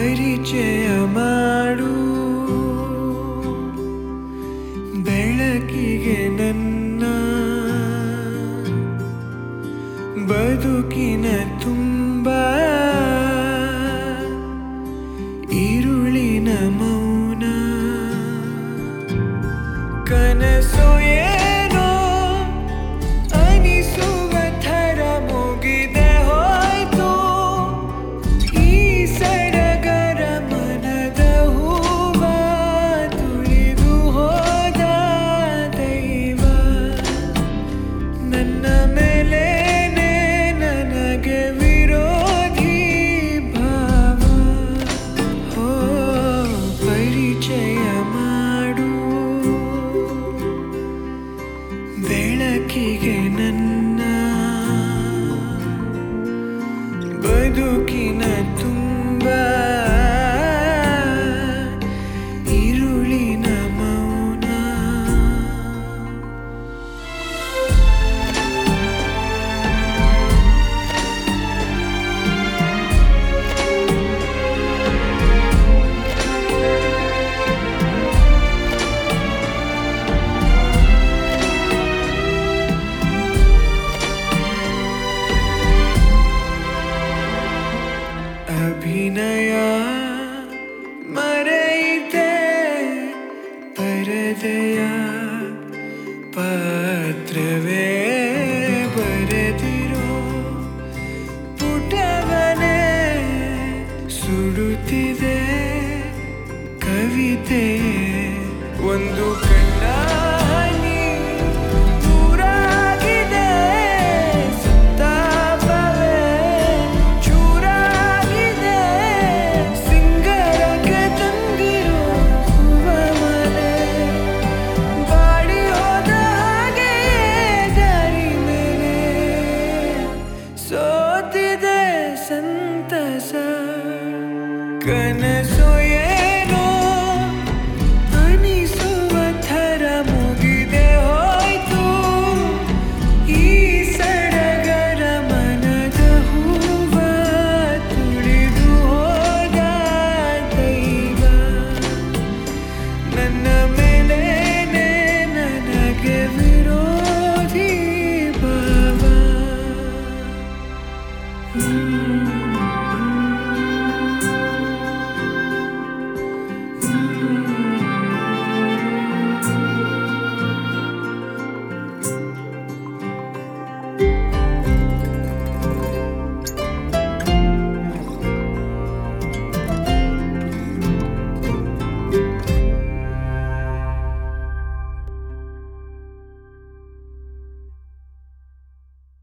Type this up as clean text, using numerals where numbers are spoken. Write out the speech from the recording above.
ಪರಿಚಯ ಮಾಡು ಬೆಳಕಿಗೆ ನನ್ನ ಬದುಕಿನ ತುಂಬ ಇರುಳಿನ ಮೌನ ಕನಸು ಏನೋ ಅನಿಸುವ ಥರ ಮುಗಿದೆ ಹೋಯ್ತು ಈ ಸಡಗರ ಮನದ ಹೂವ ತುಳಿದು ಹೋದ ದೈವ ನನ್ನ ಮೇಲೇನೆ ನನಗೆ ವಿರೋಧಿ ಭಾವ ಹೋ ಪರಿಚಯ ಮಾಡು ಬೆಳಕಿಗೆ ನನ್ನ ಬದುಕಿನ ತುಂಬ ಇರುಳಿನ ಮೌನ ಅಭಿನಯ ಮರೆಯಿತೆ ಪರದೆಯ ಪಾತ್ರವೇ ಬರೆದಿರೋ ಪುಟವನೇ ಸುಡುತ್ತಿದೆ ಕವಿತೆ ಒಂದು ಕಣ್ಣಾನಿ ದೂರಾಗಿದೆ ಸಂತಾಪವೇ ಚೂರಾಗಿದೆ ಸಿಂಗರಕ್ಕೆ ತಂದಿರೋ ಹೂವ ಮನೆ ಬಾಡಿ ಹೋದ ಹಾಗೆ ದಾರಿ ಮೇಲೆ ಸೋತಿದೆ ಸಂತಸ ಕನಸು